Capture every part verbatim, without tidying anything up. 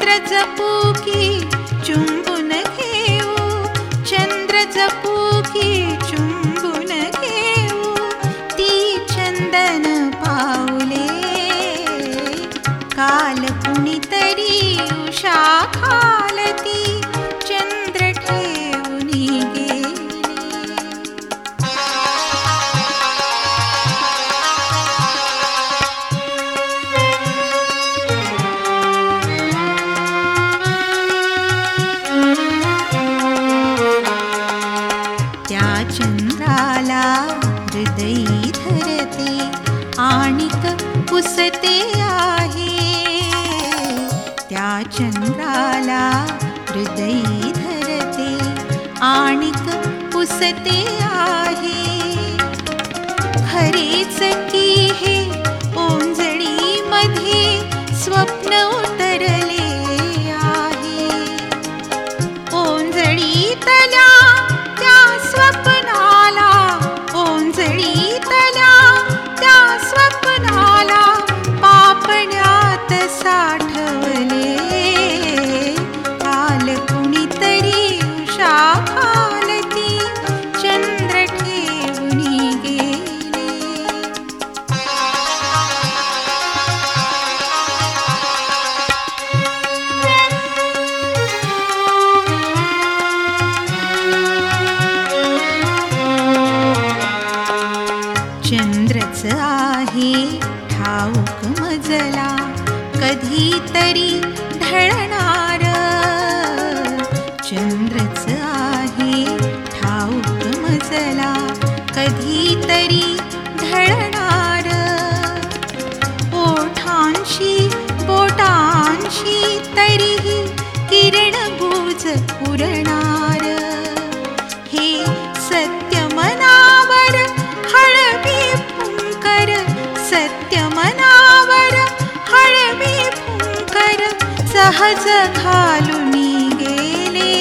चंद्र जपू की चुंबुन घेऊ, चंद्र जपू की चुंबुन घेऊ, ती चंदन पाऊले काल कुणीतरी उषा खालती चंद्र ठेवूनी गेली. त्या चंद्राला हृदयी धरते आणिक पुसते आहे, त्या चंद्राला हृदयी धरते आणिक पुसते आहे. खरेच की हे ओंजळीमध्ये स्वप्न उतरले आहे. ओंजळीतल्या त्या स्वप्नाला, ओंजळीतल्या त्या स्वप्नाला पापण्यात साठवले काल कुणीतरी उषा खालती चंद्र ठेवूनी गेले. चंद्रच आहे ठाऊक मजला कधीतरी ढळणार, चंद्रच आहे ठाऊक मजला कधीतरी ढळणार. ओठांशी बोटांशी तरीही किरणगुज उरणार. हे सत्य मनावर हळवी फुंकर, सत्य मनावर हळवी फुंकर सहज घालूनी गेले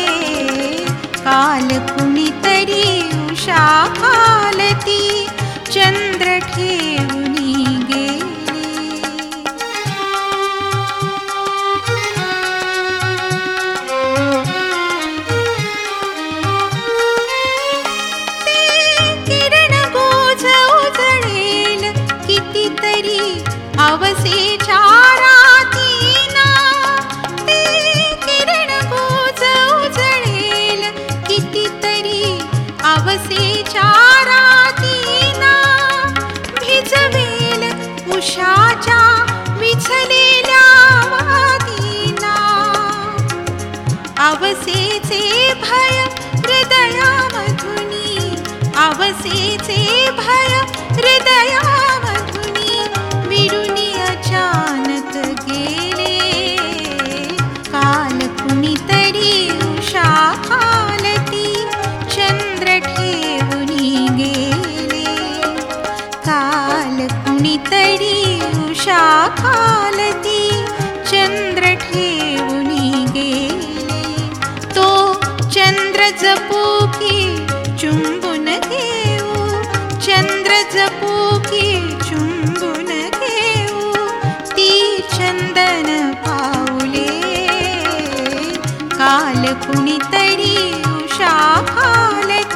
काल कुणीतरी उषा खालती चंद्र ठेवूनी गेले. अवसेच्या रातीना ते किरणगुज उजळेल कितीतरी, अवसेच्या रातीना भिजवेल उषाच्या विझलेल्या वातीना. अवसेचे भय हृदयामधुनी, अवसेचे भय हृदयामधुनी विरुनी अचानक गेले काल कुणीतरी उषा खालती चंद्र ठेवूनी गेले. काल कुणीतरी उषा खालती चंद्र ठेवूनी गेले. तो चंद्र जपू की चुंबुन घेऊ, चंद्र जपू की चुंबुन घेऊ, ती चंदन पाऊले काल कुणीतरी उषा खालती